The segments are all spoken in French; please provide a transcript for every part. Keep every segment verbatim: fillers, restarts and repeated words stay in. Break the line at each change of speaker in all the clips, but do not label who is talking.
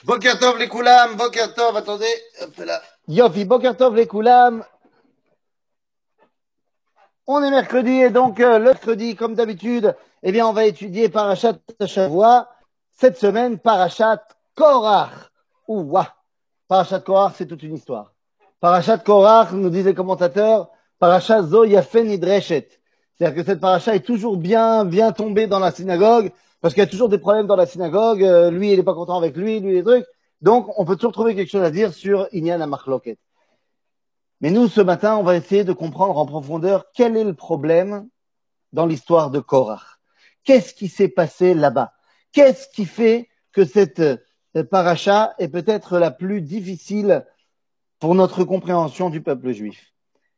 Boker Tov les Koulam, Boker Tov, attendez, hop là. Yofi, Boker Tov les Koulam. On est mercredi et donc euh, le mercredi, comme d'habitude, eh bien, on va étudier Parashat Shavua. Cette semaine, Parashat Korach. Ouah, Parashat Korach, c'est toute une histoire. Parashat Korach, nous disent les commentateurs, Parashat Zo Yafen Nidreshet. C'est-à-dire que cette paracha est toujours bien, bien tombée dans la synagogue, parce qu'il y a toujours des problèmes dans la synagogue. Euh, lui, il n'est pas content avec lui, lui, les trucs. Donc, on peut toujours trouver quelque chose à dire sur Inyan Amachloket. Mais nous, ce matin, on va essayer de comprendre en profondeur quel est le problème dans l'histoire de Korach. Qu'est-ce qui s'est passé là-bas? Qu'est-ce qui fait que cette paracha est peut-être la plus difficile pour notre compréhension du peuple juif?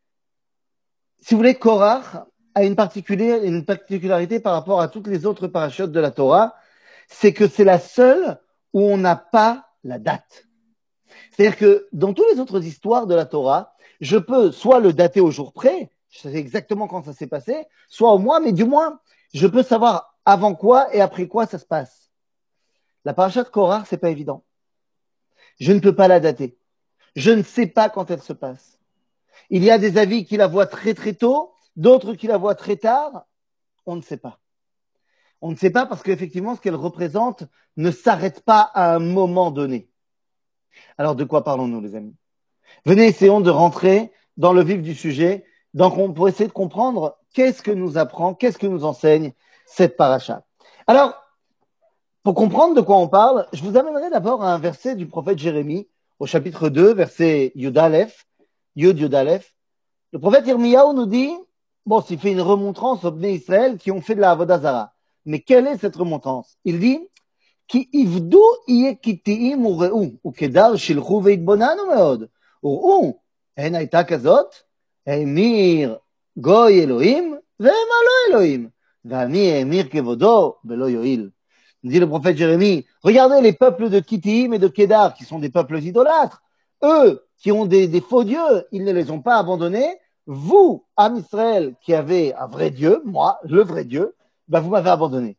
Si vous voulez, Korach a une, une particularité par rapport à toutes les autres parachutes de la Torah, c'est que c'est la seule où on n'a pas la date. C'est-à-dire que dans toutes les autres histoires de la Torah, je peux soit le dater au jour près, je sais exactement quand ça s'est passé, soit au mois, mais du moins, je peux savoir avant quoi et après quoi ça se passe. La paracha de Korach, c'est pas évident. Je ne peux pas la dater. Je ne sais pas quand elle se passe. Il y a des avis qui la voient très très tôt, d'autres qui la voient très tard. On ne sait pas. On ne sait pas parce qu'effectivement, ce qu'elle représente ne s'arrête pas à un moment donné. Alors, de quoi parlons-nous, les amis? Venez, essayons de rentrer dans le vif du sujet, donc on pour essayer de comprendre qu'est-ce que nous apprend, qu'est-ce que nous enseigne cette paracha. Alors, pour comprendre de quoi on parle, je vous amènerai d'abord à un verset du prophète Jérémie, au chapitre deux, verset Yud Aleph, Yud Yud Aleph. Le prophète Yirmiyahu nous dit, bon, s'il fait une remontrance aux Bnei Israël qui ont fait de la Avodah Zara. Mais quelle est cette remontrance? Il dit, Ki ivdu iye kitiim ure'u, ukedar shilchu veitbonanu meod. וראו, הן הייתה כזאת, האמיר גוי אלוהים, והמה לא אלוהים, ואני האמיר כבודו ולא יועיל. Dit le prophète Jérémie, regardez les peuples de Kittim et de Kédar, qui sont des peuples idolâtres. Eux, qui ont des, des faux dieux, ils ne les ont pas abandonnés. Vous, âme Israël, qui avez un vrai Dieu, moi, le vrai Dieu, ben vous m'avez abandonné.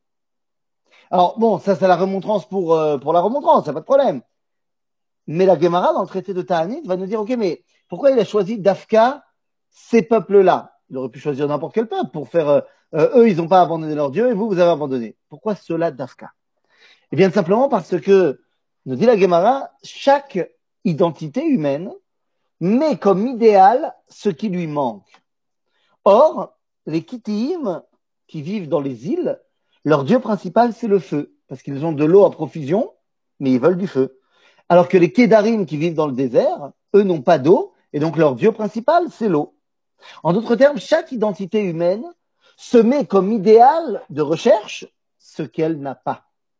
Alors, bon, ça, c'est la remontrance pour, euh, pour la remontrance, il n'y a pas de problème. Mais la Gemara, dans le traité de Ta'anit, va nous dire, ok, mais pourquoi il a choisi d'Afka ces peuples-là? Il aurait pu choisir n'importe quel peuple pour faire, euh, euh, eux, ils n'ont pas abandonné leur Dieu et vous, vous avez abandonné. Pourquoi ceux-là d'Afka? Eh bien, simplement parce que, nous dit la Gemara, chaque identité humaine met comme idéal ce qui lui manque. Or, les Kittiim, qui vivent dans les îles, leur Dieu principal, c'est le feu, parce qu'ils ont de l'eau à profusion, mais ils veulent du feu. Alors que les Kédarim qui vivent dans le désert, eux n'ont pas d'eau, et donc leur dieu principal, c'est l'eau. En d'autres termes, chaque identité humaine se met comme idéal de recherche ce qu'elle n'a pas.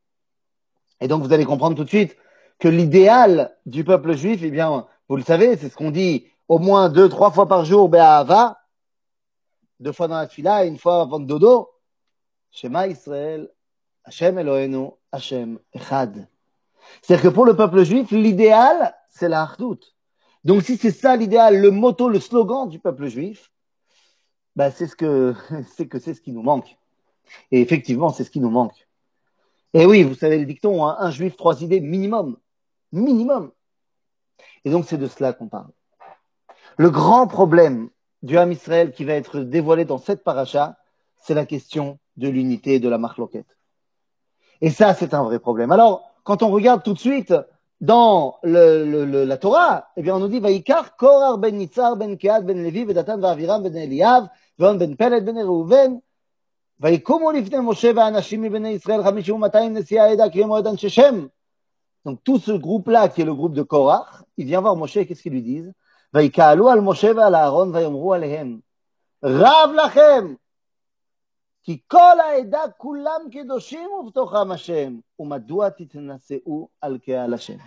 Et donc vous allez comprendre tout de suite que l'idéal du peuple juif, eh bien, vous le savez, c'est ce qu'on dit au moins deux, trois fois par jour, Be'ahava, deux fois dans la tfila et une fois avant le dodo, Shema Israël, Hashem Eloheinu, Hashem Echad. C'est-à-dire que pour le peuple juif, l'idéal, c'est la hardout. Donc si c'est ça l'idéal, le motto, le slogan du peuple juif, ben c'est ce que c'est que c'est ce qui nous manque. Et effectivement, c'est ce qui nous manque. Et oui, vous savez le dicton, hein, un juif, trois idées minimum. Minimum. Et donc c'est de cela qu'on parle. Le grand problème du Ham Israël qui va être dévoilé dans cette paracha, c'est la question de l'unité et de la marloquette. Et ça, c'est un vrai problème. Alors, quand on regarde tout de suite dans le, le, le, la Torah, eh bien, on nous dit, Vaikar, Korach ben Nitzar ben Kehat ben Levi, Vedatan v'Aviram ben Eliav, Veon ben Pelet ben Reuven, Vaikomu lifnei Moshe v'anashim mibnei Israël, Chamishu u'matayim nesiya eda kiyem moedan sheshem. Donc, tout ce groupe-là, qui est le groupe de Korach, il vient voir Moshe, et qu'est-ce qu'ils lui disent? Vaikaalu al Moshe v'al Aaron, vayomru alehem. Rav lachem. כי כל העדה כולם קדושים ובתוכם השם, ומדוע תתנשאו על קהל השם.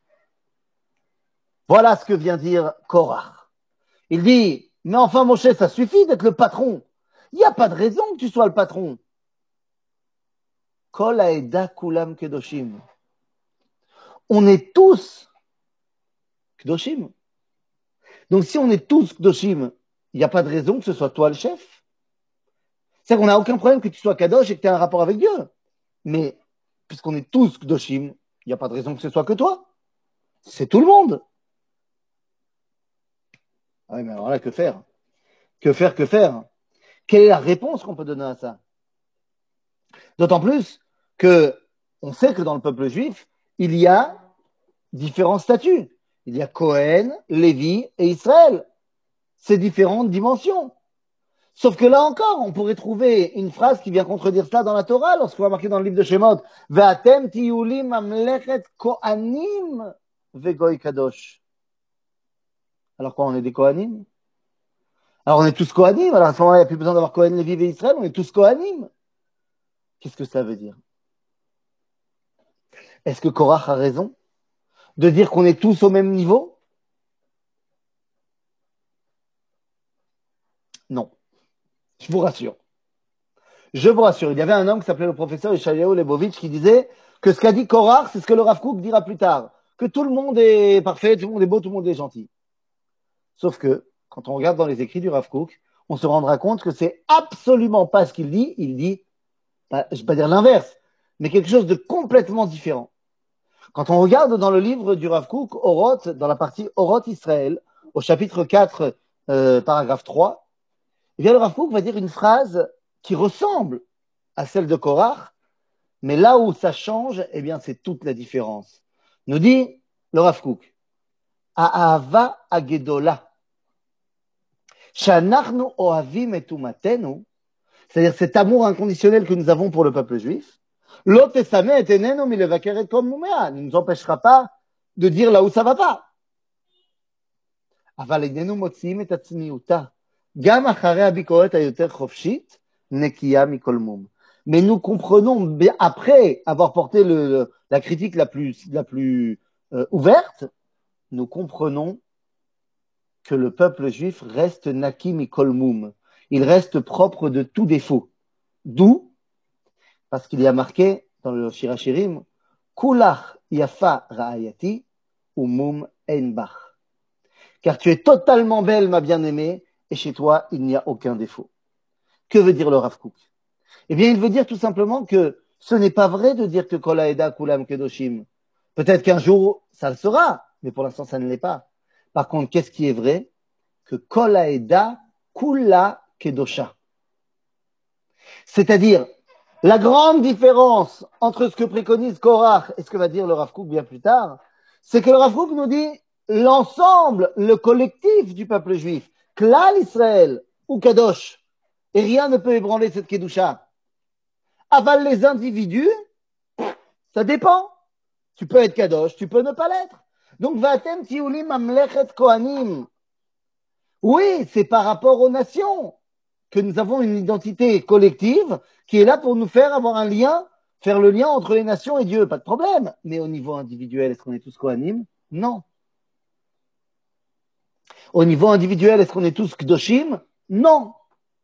Voilà ce que vient dire Korach. Il dit, mais enfin Moshe, ça suffit d'être le patron. Il n'y a pas de raison que tu sois le patron. Kol haeda kulam kedoshim. On est tous kedoshim. Donc si on est tous kedoshim, il n'y a pas de raison que ce soit toi le chef. C'est-à-dire qu'on n'a aucun problème que tu sois kadosh et que tu aies un rapport avec Dieu. Mais, puisqu'on est tous kdoshim, Il n'y a pas de raison que ce soit que toi. C'est tout le monde. Ah oui, mais alors là, que faire? Que faire, que faire? Quelle est la réponse qu'on peut donner à ça? D'autant plus que on sait que dans le peuple juif, il y a différents statuts. Il y a Cohen, Lévi et Israël. Ces différentes dimensions. Sauf que là encore, on pourrait trouver une phrase qui vient contredire cela dans la Torah, lorsqu'on va marquer dans le livre de Shemot, Ve'atem tiyulim mamlechet kohanim vegoy kadosh. Alors quoi, on est des kohanim? Alors on est tous kohanim, alors à ce moment-là, il n'y a plus besoin d'avoir Cohen, Lévi et Israël, on est tous kohanim. Qu'est-ce que ça veut dire? Est-ce que Korach a raison de dire qu'on est tous au même niveau? Non, je vous rassure. Je vous rassure, il y avait un homme qui s'appelait le professeur Yeshayahu Lebovitch qui disait que ce qu'a dit Korach, c'est ce que le Rav Kook dira plus tard. Que tout le monde est parfait, tout le monde est beau, tout le monde est gentil. Sauf que, quand on regarde dans les écrits du Rav Kook, on se rendra compte que c'est absolument pas ce qu'il dit. Il dit, pas, je ne vais pas dire l'inverse, mais quelque chose de complètement différent. Quand on regarde dans le livre du Rav Kook, Oroth, dans la partie Oroth Israël, au chapitre quatre, euh, paragraphe trois, eh bien le Rav Kook va dire une phrase qui ressemble à celle de Korach, mais là où ça change, eh bien c'est toute la différence. Nous dit le Rav Kook, Ahava agedola, shanachnu ohavim et umatenu, c'est-à-dire cet amour inconditionnel que nous avons pour le peuple juif, lo tesame et enenu milevaker et kom mumea, ne nous empêchera pas de dire là où ça va pas. אבל איננו מוציאים את עצמיותה, גם אחרי הביקורת היותר חופשית, נקייה מכל מום. Mais nous comprenons, après avoir porté le, le, la critique la plus, la plus euh, ouverte, nous comprenons que le peuple juif reste naki mikol mum. Il reste propre de tout défaut. D'où, parce qu'il y a marqué dans le Shirachirim, Kulach yafa ra'ayati umum ein bach. Car tu es totalement belle, ma bien-aimée, et chez toi, il n'y a aucun défaut. Que veut dire le Rav Kook? Eh bien, il veut dire tout simplement que ce n'est pas vrai de dire que Kol Haeda Kulam Kedoshim. Peut-être qu'un jour, ça le sera, mais pour l'instant, ça ne l'est pas. Par contre, qu'est-ce qui est vrai? Que Kol Haeda Kula Kedosha. C'est-à-dire, la grande différence entre ce que préconise Korach et ce que va dire le Rav Kook bien plus tard, c'est que le Rav Kook nous dit l'ensemble, le collectif du peuple juif, Klal Israël ou Kadosh, et rien ne peut ébranler cette Kedusha. Aval les individus, ça dépend. Tu peux être Kadosh, tu peux ne pas l'être. Donc, Vatem Tiulim Amlechet Kohanim. Oui, c'est par rapport aux nations que nous avons une identité collective qui est là pour nous faire avoir un lien, faire le lien entre les nations et Dieu, pas de problème. Mais au niveau individuel, est-ce qu'on est tous Kohanim? Non. Au niveau individuel, est-ce qu'on est tous Kdoshim? Non.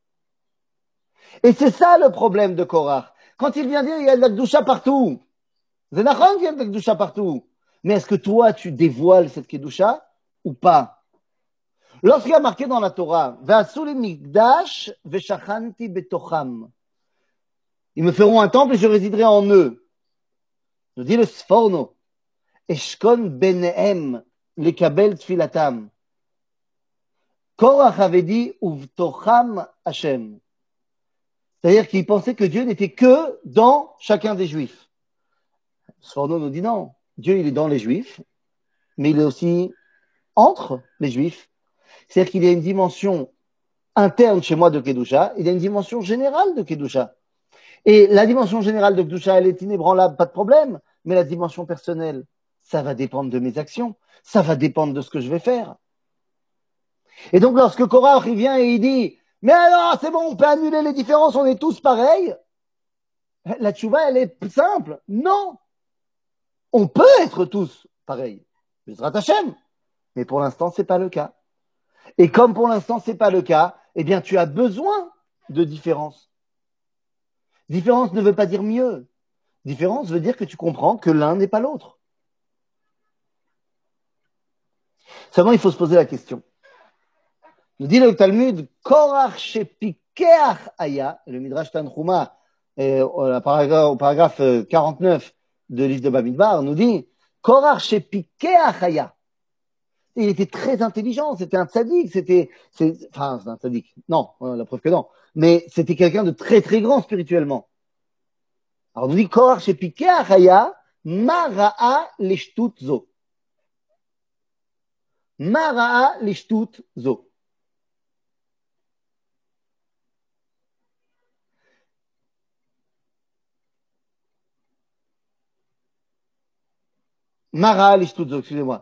Et c'est ça le problème de Korach. Quand il vient dire il y a de la Kedusha partout, c'est nachon qu'il y a de la Kedusha partout. Mais est-ce que toi, tu dévoiles cette Kedusha ou pas? Lorsqu'il y a marqué dans la Torah, Ve'asu li mikdash ve'shachanti betocham. Ils me feront un temple et je résiderai en eux. Nous dit le Sforno, Eshkon benehem lekabel tfilatam. Korach avait dit Uvtocham Hashem. C'est-à-dire qu'il pensait que Dieu n'était que dans chacun des Juifs. Sforno nous dit non. Dieu, il est dans les Juifs, mais il est aussi entre les Juifs. C'est-à-dire qu'il y a une dimension interne chez moi de Kedusha, il y a une dimension générale de Kedusha. Et la dimension générale de Kedusha, elle est inébranlable, pas de problème. Mais la dimension personnelle, ça va dépendre de mes actions. Ça va dépendre de ce que je vais faire. Et donc, lorsque Korach, il vient et il dit, mais alors, c'est bon, on peut annuler les différences, on est tous pareils. La tchouva, elle est simple. Non. On peut être tous pareils. Bezrat Hashem. Mais pour l'instant, c'est pas le cas. Et comme pour l'instant, c'est pas le cas, eh bien, tu as besoin de différence. Différence ne veut pas dire mieux. Différence veut dire que tu comprends que l'un n'est pas l'autre. Seulement, il faut se poser la question. Nous dit le Talmud, Korach shepikeach aya, le Midrash Tanchuma, au paragraphe quarante-neuf, de livre de Bamidbar nous dit Korach chez Piqué Achaya. Il était très intelligent, c'était un tzaddik, c'était, c'est, enfin, c'est un tzaddik. Non, la preuve que non. Mais c'était quelqu'un de très très grand spirituellement. Alors on nous dit Korach chez Piqué Achaya, Mara'a l'ishtut zo. Mara'a l'ishtut zo. Mara'a l'ishtut zo, excusez-moi.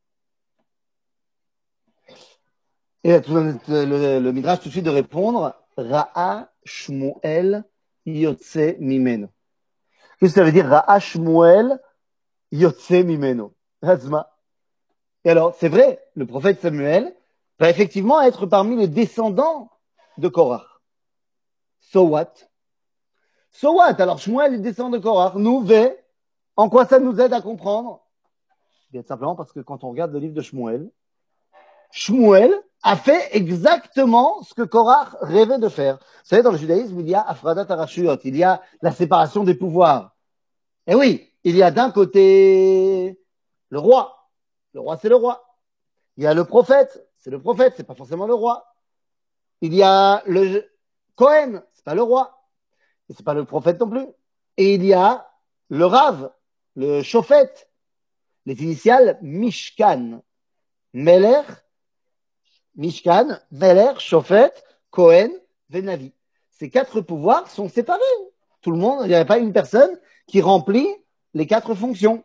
Et là, tout le, le, le Midrash tout de suite de répondre Ra'a Shmuel Yotse Mimeno. Qu'est-ce que ça veut dire Ra'a Shmuel Yotse Mimeno? Hazma. Et alors, c'est vrai, le prophète Samuel va effectivement être parmi les descendants de Korach. So what? So what? Alors, Shmuel est descendant de Korach. Nous, V, en quoi ça nous aide à comprendre? Bien simplement parce que quand on regarde le livre de Shmuel, Shmuel a fait exactement ce que Korach rêvait de faire. Vous savez, dans le judaïsme, il y a Afradat Arashuyot, il y a la séparation des pouvoirs. Et oui, il y a d'un côté le roi. Le roi, c'est le roi. Il y a le prophète, c'est le prophète, c'est pas forcément le roi. Il y a le Cohen, c'est pas le roi. Et c'est pas le prophète non plus. Et il y a le Rav, le Shofet, les initiales Mishkan, Meler, Mishkan, Meler, Shofet, Cohen, Venavi. Ces quatre pouvoirs sont séparés. Tout le monde, il n'y avait pas une personne qui remplit les quatre fonctions.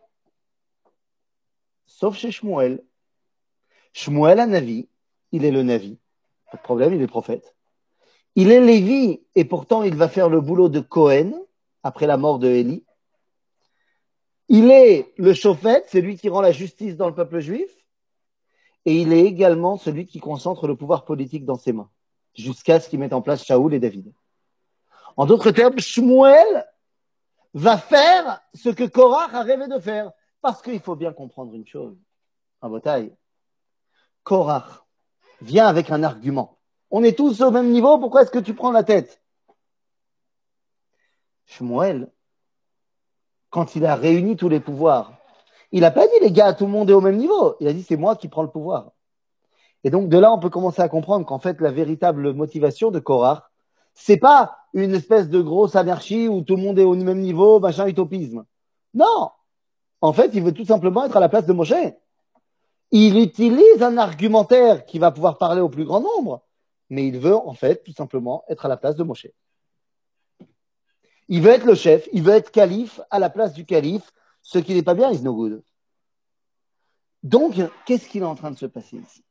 Sauf chez Shmuel. Shmuel a Navi, il est le Navi. Pas de problème, il est prophète. Il est Lévi, et pourtant il va faire le boulot de Cohen, après la mort de Élie. Il est le Shofet, c'est lui qui rend la justice dans le peuple juif. Et il est également celui qui concentre le pouvoir politique dans ses mains, jusqu'à ce qu'il mette en place Shaoul et David. En d'autres termes, Shmuel va faire ce que Korach a rêvé de faire. Parce qu'il faut bien comprendre une chose, en bataille. Korach vient avec un argument. On est tous au même niveau, pourquoi est-ce que tu prends la tête? Shmuel, quand il a réuni tous les pouvoirs, il n'a pas dit les gars, tout le monde est au même niveau. Il a dit c'est moi qui prends le pouvoir. Et donc de là, on peut commencer à comprendre qu'en fait, la véritable motivation de Korach, c'est pas une espèce de grosse anarchie où tout le monde est au même niveau, machin, utopisme. Non. En fait, il veut tout simplement être à la place de Moshe. Il utilise un argumentaire qui va pouvoir parler au plus grand nombre, mais il veut en fait tout simplement être à la place de Moshe. Il veut être le chef, il veut être calife à la place du calife, ce qui n'est pas bien is no good. Donc, qu'est-ce qu'il est en train de se passer ici?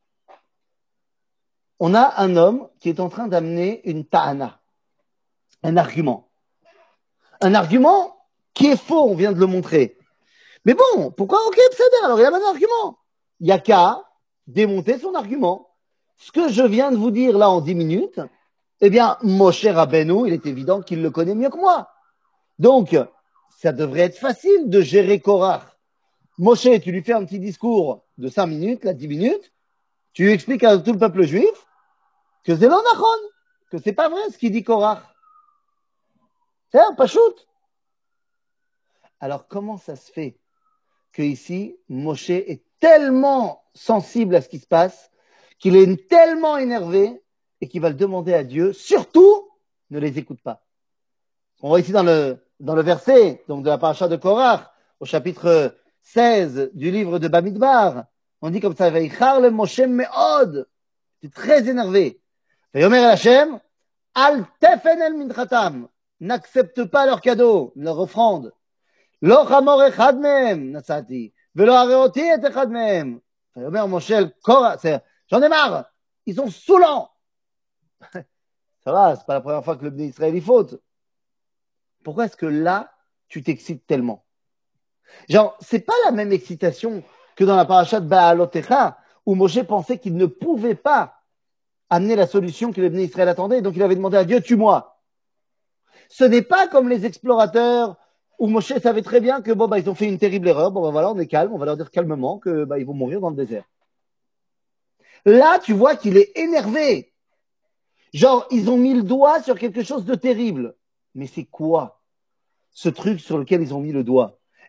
On a un homme qui est en train d'amener une ta'ana, un argument. Un argument qui est faux, on vient de le montrer. Mais bon, pourquoi? Ok, c'est alors il y a un argument. Il n'y a qu'à démonter son argument. Ce que je viens de vous dire là en dix minutes, eh bien, Moshe Rabbeinu, il est évident qu'il le connaît mieux que moi. Donc, ça devrait être facile de gérer Korach. Moshe, tu lui fais un petit discours de cinq minutes, là, dix minutes, tu lui expliques à tout le peuple juif que c'est l'onachon, que c'est pas vrai ce qu'il dit Korach. C'est un pachout. Alors, comment ça se fait que ici, Moshe est tellement sensible à ce qui se passe, qu'il est tellement énervé et qu'il va le demander à Dieu, surtout, ne les écoute pas. On voit ici dans le, dans le verset, donc de la paracha de Korach, au chapitre seize du livre de Bamidbar, on dit comme ça, Veichar le Moshe me'od, c'est très énervé. Veyomer el Hashem, al tefen el minchatam, n'accepte pas leur cadeau, leur offrande. Lo chamor echad mehem, natsati, velo areoti et echad mehem. Veyomer Moshe el Korach, j'en ai marre, ils sont saoulants. Ça va, c'est pas la première fois que le Bnei Israël y faute. Pourquoi est-ce que là, tu t'excites tellement? Genre, c'est pas la même excitation que dans la paracha de Baalotecha, où Moshe pensait qu'il ne pouvait pas amener la solution que le Bnei Israël attendait, donc il avait demandé à Dieu, tue-moi. Ce n'est pas comme les explorateurs, où Moshe savait très bien que bon, bah, ils ont fait une terrible erreur, bon, bah, voilà, on est calme, on va leur dire calmement que, bah, ils vont mourir dans le désert. Là, tu vois qu'il est énervé. Genre, ils ont mis le doigt sur quelque chose de terrible. Mais c'est quoi ce truc sur lequel ils ont mis le doigt?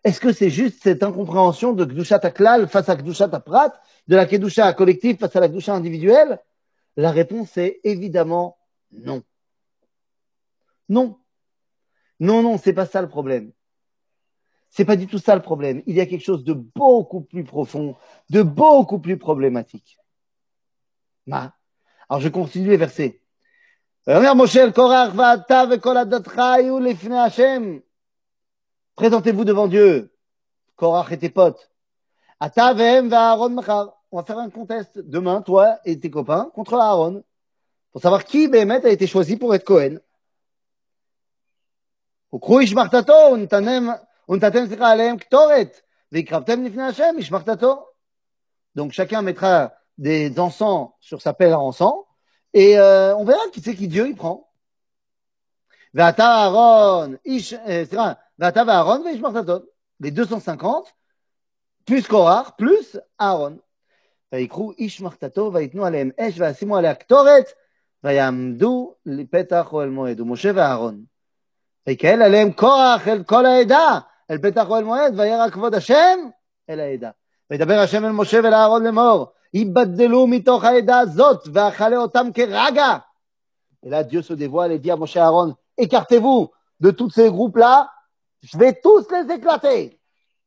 Est-ce que c'est juste cette incompréhension de Kedushat Aklal face à Kedushat Aprat, de la Kedusha collective face à la Kedusha individuelle? La réponse est évidemment non. Non. Non, non, c'est pas ça le problème. C'est pas du tout ça le problème. Il y a quelque chose de beaucoup plus profond, de beaucoup plus problématique. Ma. Alors je continue les versets. Présentez-vous devant Dieu. Korach et tes potes. Ata vehem va'Aaron machar. On va faire un contest demain, toi et tes copains, contre Aaron. Pour savoir qui, Béhémet, a été choisi pour être Cohen. וקחו ישמחתתו, ונתתם סליחה עליהם קטורת, והקרבתם לפני השם, ישמחתתו. Donc chacun mettra des encens sur sa pelle à encens, et euh, on verra qui c'est qui Dieu il prend. ואתה אהרון, איש, סליחה, ואתה ואהרון וישמחתתו. Les deux cent cinquante, plus Korach, plus Aaron. ויקחו איש מחתתו, ויתנו עליהם אש, וישימו עליה קטורת, ויעמדו לפתח אוהל מועד, ומשה ואהרון. ויקהל עליהם קורח אל כל העדה, אל פתח אוהל מועד, וירא כבוד השם אל העדה. וידבר השם אל משה ואל אהרון לאמור, ייבדלו מתוך העדה הזאת, ואכלה אותם כרגע. Et là, Dieu se dévoile et dit à Moshe et Aaron, écartez-vous de tous ces groupes-là, je vais tous les éclater.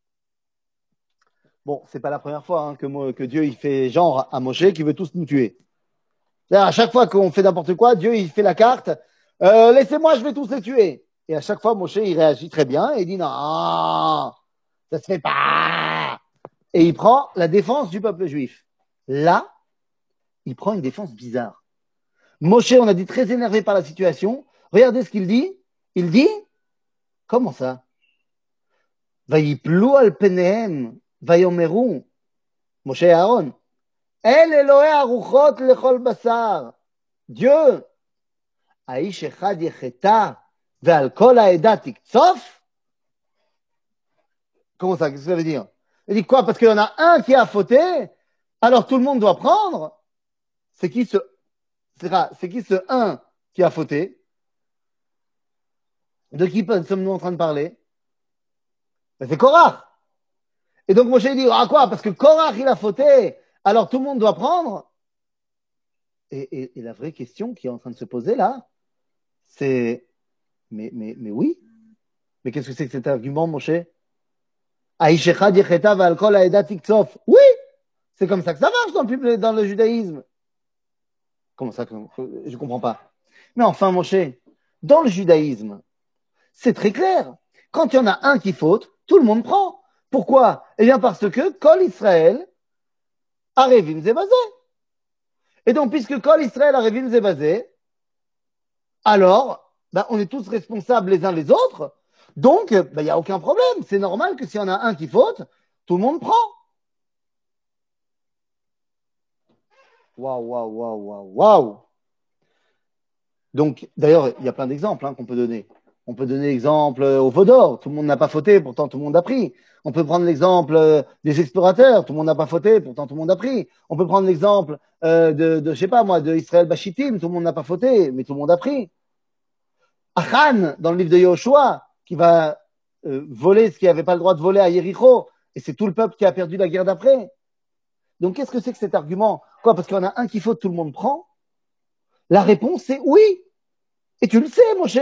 Bon, c'est pas la première fois hein, que, que Dieu il fait genre à Moshe qui veut tous nous tuer. C'est-à-dire, à chaque fois qu'on fait n'importe quoi, Dieu il fait la carte, euh, laissez-moi, je vais tous les tuer. Et à chaque fois, Moshe, il réagit très bien et il dit non, ça se fait pas. Et il prend la défense du peuple juif. Là, il prend une défense bizarre. Moshe, on a dit très énervé par la situation. Regardez ce qu'il dit. Il dit, comment ça? Vayiplu al penehem, vayomeru, Moshe et Aaron. El Elohei aruchot lechol basar. Dieu, Aish echad yecheta. Comment ça? Qu'est-ce que ça veut dire? Il dit quoi? Parce qu'il y en a un qui a fauté, alors tout le monde doit prendre. C'est qui ce, c'est qui ce un qui a fauté? De qui sommes-nous en train de parler? Ben c'est Korach. Et donc Moshe dit, ah quoi? Parce que Korach il a fauté, alors tout le monde doit prendre. Et, et, et la vraie question qui est en train de se poser là, c'est Mais, mais, mais oui. Mais qu'est-ce que c'est que cet argument, Moshe? Aïshechad yecheta v'alkol ha'eda tiktsof. Oui! C'est comme ça que ça marche dans le, dans le judaïsme. Comment ça? Je comprends pas. Mais enfin, Moshe, dans le judaïsme, c'est très clair. Quand il y en a un qui faute, tout le monde prend. Pourquoi? Eh bien, parce que Kol Israël, Arevim Zebazé. Et donc, puisque Kol Israël, Arevim Zebazé, alors, ben, on est tous responsables les uns les autres, donc il ben, n'y a aucun problème. C'est normal que s'il y en a un qui faute, tout le monde prend. Waouh, waouh, waouh, waouh, waouh. Donc, d'ailleurs, il y a plein d'exemples hein, qu'on peut donner. On peut donner l'exemple au Vaudor, tout le monde n'a pas fauté, pourtant tout le monde a pris. On peut prendre l'exemple des explorateurs, tout le monde n'a pas fauté, pourtant tout le monde a pris. On peut prendre l'exemple euh, de, de, je sais pas moi, de Israël Bashitim, tout le monde n'a pas fauté, mais tout le monde a pris. Achan, dans le livre de Yoshua, qui va euh, voler ce qui n'avait pas le droit de voler à Yericho, et c'est tout le peuple qui a perdu la guerre d'après. Donc qu'est-ce que c'est que cet argument? Quoi, parce qu'il y en a un qui faut, tout le monde prend? La réponse c'est oui. Et tu le sais, Moshe.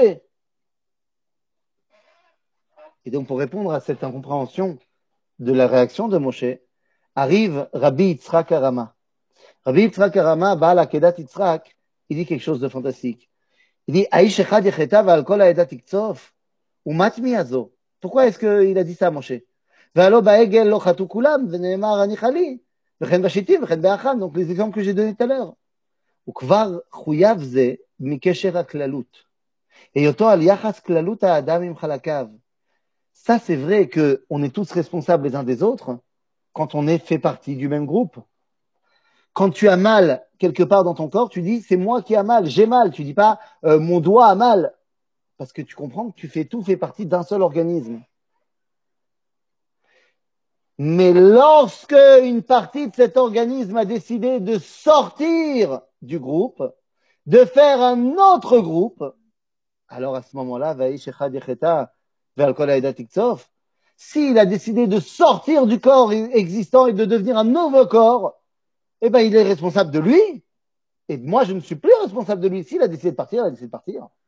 Et donc pour répondre à cette incompréhension de la réaction de Moshe, arrive Rabbi Yitzhak Arama. Rabbi Yitzhak Arama, Baal Akedat Yitzhak, il dit quelque chose de fantastique. Il dit, Aïsh echad yecheta v'al kol ha'eda tiktsof. Umat mi hazo. Pourquoi est-ce qu'il a dit ça, Moshe? Ve'alo ba'egel lo chatu kulam, ve'ne'emar ani chali, ve'chen bashitim, ve'chen be'acham. Donc, les exemples que j'ai donnés tout à l'heure. Ukvar chuyav ze mikesher haklalut. Eyoto al yachas klalut ha'adam im chalakav. Ça, c'est vrai qu'on est tous responsables les uns des autres quand on est fait partie du même groupe. Quand tu as mal quelque part dans ton corps, tu dis c'est moi qui a mal, j'ai mal. Tu dis pas euh, mon doigt a mal, parce que tu comprends que tu fais tout fait partie d'un seul organisme. Mais lorsque une partie de cet organisme a décidé de sortir du groupe, de faire un autre groupe, alors à ce moment-là, S'il a décidé de sortir du corps existant et de devenir un nouveau corps, eh ben, il est responsable de lui. Et moi, je ne suis plus responsable de lui. S'il a décidé de partir, il a décidé de partir. Vous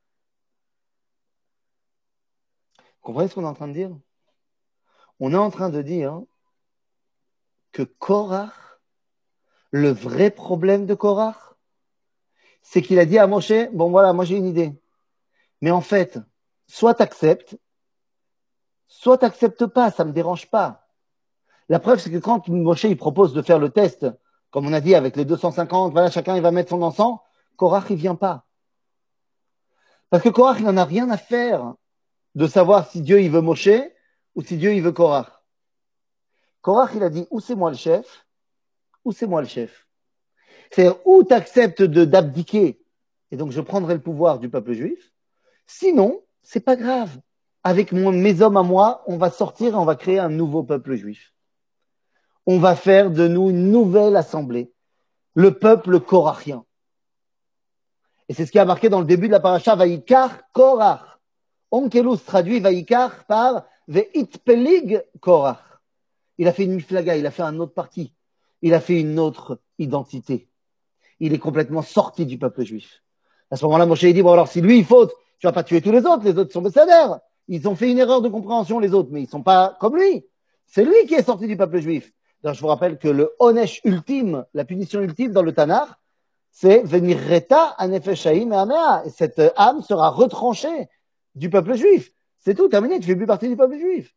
comprenez ce qu'on est en train de dire? On est en train de dire que Korach, le vrai problème de Korach, c'est qu'il a dit à Moshe, bon voilà, moi j'ai une idée. Mais en fait, soit t'acceptes, soit t'acceptes pas, ça me dérange pas. La preuve, c'est que quand Moshe il propose de faire le test, comme on a dit avec les deux cent cinquante, voilà, chacun il va mettre son encens, Korach il vient pas. Parce que Korach il n'en a rien à faire de savoir si Dieu il veut Moshe ou si Dieu il veut Korach. Korach il a dit ou c'est moi le chef, ou c'est moi le chef. C'est-à-dire ou t'acceptes de d'abdiquer et donc je prendrai le pouvoir du peuple juif. Sinon, c'est pas grave. Avec mon, mes hommes à moi, on va sortir et on va créer un nouveau peuple juif. On va faire de nous une nouvelle assemblée, le peuple korachien. Et c'est ce qui a marqué dans le début de la paracha Vayikar Korach. Onkelos traduit Vayikar par Ve'itpelig Korach. Il a fait une miflaga, il a fait un autre parti, il a fait une autre identité. Il est complètement sorti du peuple juif. À ce moment-là, Moshe dit, bon alors si lui il faute, tu vas pas tuer tous les autres, les autres sont bessédères. Ils ont fait une erreur de compréhension les autres, mais ils sont pas comme lui. C'est lui qui est sorti du peuple juif. Donc, je vous rappelle que le onesh ultime, la punition ultime dans le Tanakh, c'est venir reta anefeshaim et amea. Et cette âme sera retranchée du peuple juif. C'est tout, terminé, tu fais plus partie du peuple juif.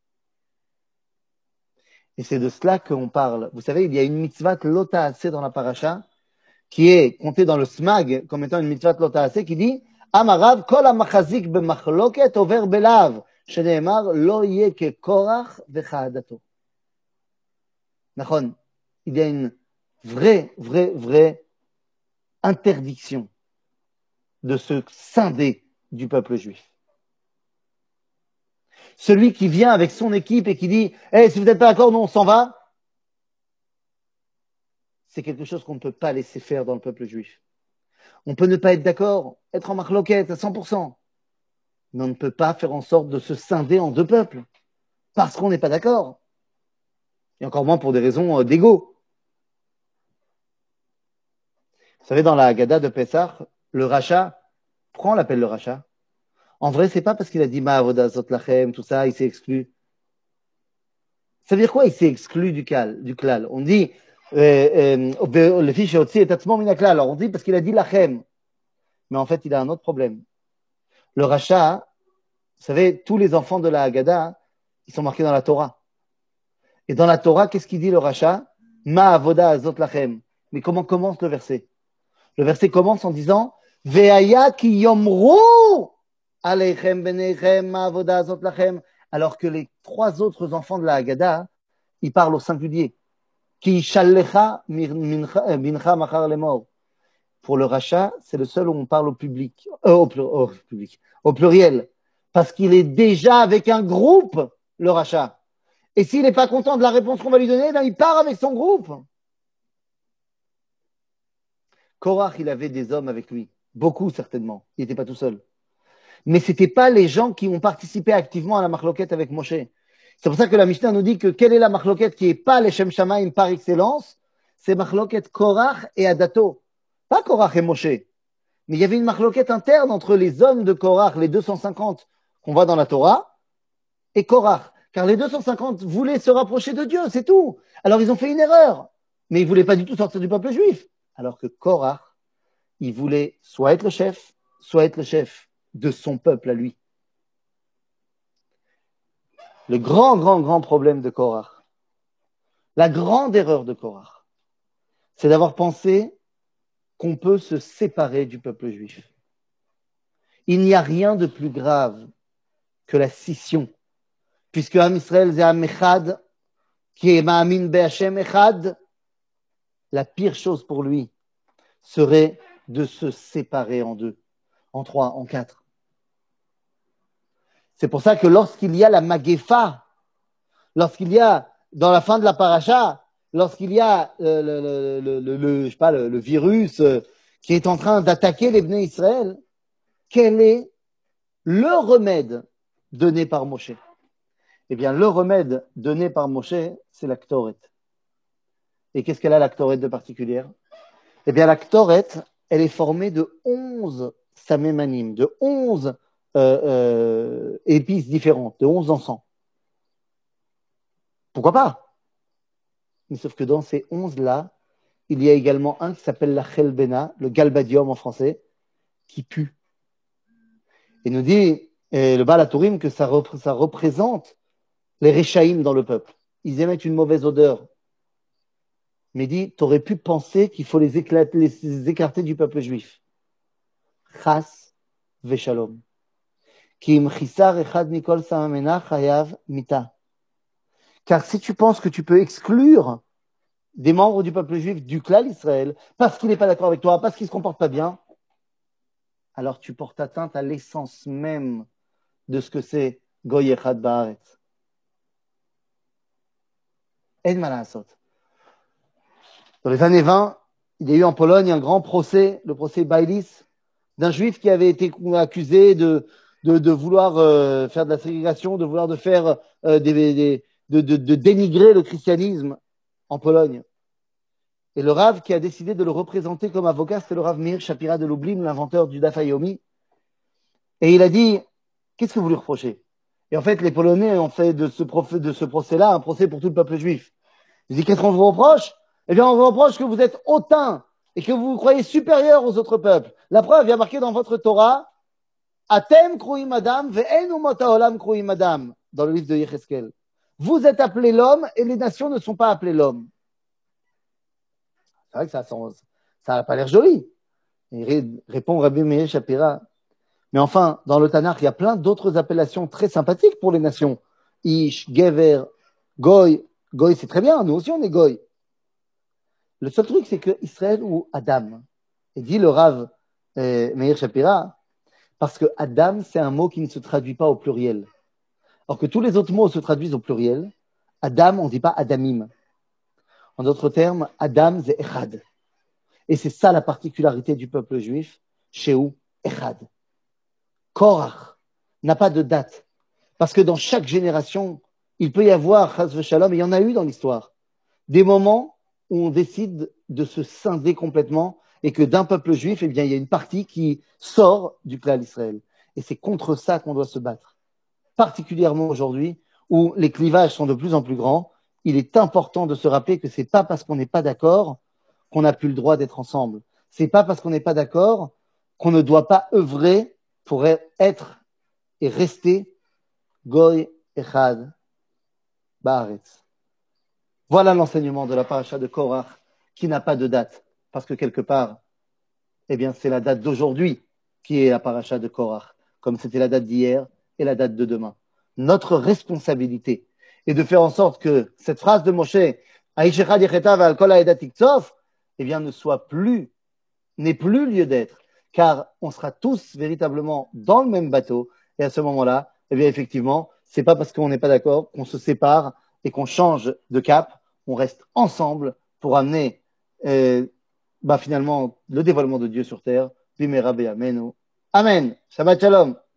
Et c'est de cela qu'on parle. Vous savez, il y a une mitzvah lota assez dans la paracha, qui est compté dans le smag comme étant une mitzvah lota assez, qui dit Amarav kol amachazik b'machloket over belav, sheneemar lo yeh ke korach v'chadato. Nachon, il y a une vraie, vraie, vraie interdiction de se scinder du peuple juif. Celui qui vient avec son équipe et qui dit hey, si vous n'êtes pas d'accord, nous on s'en va, c'est quelque chose qu'on ne peut pas laisser faire dans le peuple juif. On peut ne pas être d'accord, être en marloquette à cent pour cent, mais on ne peut pas faire en sorte de se scinder en deux peuples, parce qu'on n'est pas d'accord. Et encore moins pour des raisons d'ego. Vous savez, dans la Haggadah de Pessah, le rachat, pourquoi on l'appelle le rachat? En vrai, c'est pas parce qu'il a dit Ma'avoda Zot Lachem, tout ça, il s'est exclu. Ça veut dire quoi, il s'est exclu du, cal, du klal? On dit, le fiche aussi est atzmo min klal. Alors on dit parce qu'il a dit Lachem. Mais en fait, il a un autre problème. Le rachat, vous savez, tous les enfants de la Haggadah, ils sont marqués dans la Torah. Et dans la Torah, qu'est-ce qu'il dit le rachat? Ma'avoda Zot Lachem. Mais comment commence le verset? Le verset commence en disant Ve'aya ki yomru aleichem beneichem ma'avoda zot lachem. Alors que les trois autres enfants de la Haggadah, ils parlent au singulier. Ki shallecha mincha machar lemor. Pour le rachat, c'est le seul où on parle au public, euh, au, au, public, au pluriel. Parce qu'il est déjà avec un groupe, le rachat. Et s'il n'est pas content de la réponse qu'on va lui donner, ben il part avec son groupe. Korach, il avait des hommes avec lui. Beaucoup, certainement. Il n'était pas tout seul. Mais ce n'étaient pas les gens qui ont participé activement à la marloquette avec Moshe. C'est pour ça que la Mishnah nous dit que quelle est la marloquette qui n'est pas les Shem Shamaim par excellence? C'est marloquette Korach et Adato. Pas Korach et Moshe. Mais il y avait une marloquette interne entre les hommes de Korach, les deux cent cinquante qu'on voit dans la Torah, et Korach. Car les deux cent cinquante voulaient se rapprocher de Dieu, c'est tout. Alors ils ont fait une erreur. Mais ils ne voulaient pas du tout sortir du peuple juif. Alors que Korach, il voulait soit être le chef, soit être le chef de son peuple à lui. Le grand, grand, grand problème de Korach, la grande erreur de Korach, c'est d'avoir pensé qu'on peut se séparer du peuple juif. Il n'y a rien de plus grave que la scission, puisque Am Israël c'est Am Echad, qui est Ma'amin Be'Hashem Echad, la pire chose pour lui serait de se séparer en deux, en trois, en quatre. C'est pour ça que lorsqu'il y a la Magefa, lorsqu'il y a, dans la fin de la paracha, lorsqu'il y a euh, le, le, le, le, le, je sais pas, le, le virus euh, qui est en train d'attaquer les Bnei Israël, quel est le remède donné par Moshe? Eh bien, le remède donné par Moshe, c'est la Ktoret. Et qu'est-ce qu'elle a, la Ktoret de particulière? Eh bien, la Ktoret, elle est formée de onze samémanim, de onze euh, euh, épices différentes, de onze encens. Pourquoi pas? Mais sauf que dans ces onze-là, il y a également un qui s'appelle la Chelbena, le galbadium en français, qui pue. Et nous dit et le Baal HaTurim que ça, rep- ça représente les Réchaïm dans le peuple. Ils émettent une mauvaise odeur. Mais dit, tu aurais pu penser qu'il faut les, éclater, les écarter du peuple juif. Chas veshalom. Ki im chisar echad mikol samamena chayav mita. Car si tu penses que tu peux exclure des membres du peuple juif du clan d'Israël parce qu'il n'est pas d'accord avec toi, parce qu'il ne se comporte pas bien, alors tu portes atteinte à l'essence même de ce que c'est Goy Echad Baaretz. En malasot. Dans les années vingt, il y a eu en Pologne un grand procès, le procès Bailis, d'un juif qui avait été accusé de, de, de vouloir euh, faire de la ségrégation, de vouloir de faire euh, des, des, de, de, de dénigrer le christianisme en Pologne. Et le Rav qui a décidé de le représenter comme avocat, c'est le Rav Meir Shapira de Lublin, l'inventeur du Daf Yomi. Et il a dit, qu'est-ce que vous lui reprochez? Et en fait, les Polonais ont fait de ce, de ce procès-là un procès pour tout le peuple juif. Il dit, qu'est-ce qu'on vous reproche? Eh bien, on vous reproche que vous êtes hautain et que vous vous croyez supérieur aux autres peuples. La preuve, il y a marqué dans votre Torah, Atem kruim adam ve'en umot haolam kruim adam, dans le livre de Yecheskel. Vous êtes appelé l'homme et les nations ne sont pas appelées l'homme. C'est vrai que ça n'a pas l'air joli. Il répond Rabbi Meir Shapira. Mais enfin, dans le Tanakh, il y a plein d'autres appellations très sympathiques pour les nations. Ish, Gever, Goy. Goy, c'est très bien, nous aussi on est Goy. Le seul truc, c'est que Israël ou Adam, et dit le Rav euh, Meir Shapira, parce que Adam, c'est un mot qui ne se traduit pas au pluriel. Alors que tous les autres mots se traduisent au pluriel. Adam, on ne dit pas Adamim. En d'autres termes, Adam, c'est Echad. Et c'est ça la particularité du peuple juif, Shehu Echad. Korach n'a pas de date. Parce que dans chaque génération, il peut y avoir, Chas v'Shalom, et il y en a eu dans l'histoire, des moments où on décide de se scinder complètement et que d'un peuple juif, eh bien, il y a une partie qui sort du clan d'Israël. Et c'est contre ça qu'on doit se battre. Particulièrement aujourd'hui, où les clivages sont de plus en plus grands, il est important de se rappeler que c'est pas parce qu'on n'est pas d'accord qu'on n'a plus le droit d'être ensemble. C'est pas parce qu'on n'est pas d'accord qu'on ne doit pas œuvrer pour être et rester Goy Echad Baaretz. Voilà l'enseignement de la paracha de Korach qui n'a pas de date. Parce que quelque part, eh bien, c'est la date d'aujourd'hui qui est la paracha de Korach, comme c'était la date d'hier et la date de demain. Notre responsabilité est de faire en sorte que cette phrase de Moshe, Aish Echad Yechetav al Kol Ha'edat Tiktsof, eh bien, ne soit plus, n'ait plus lieu d'être, car on sera tous véritablement dans le même bateau, et à ce moment-là, eh bien, effectivement, c'est pas parce qu'on n'est pas d'accord qu'on se sépare et qu'on change de cap, on reste ensemble pour amener euh, bah, finalement le dévoilement de Dieu sur terre. Bimera be'amenu. Amen. Shabbat shalom.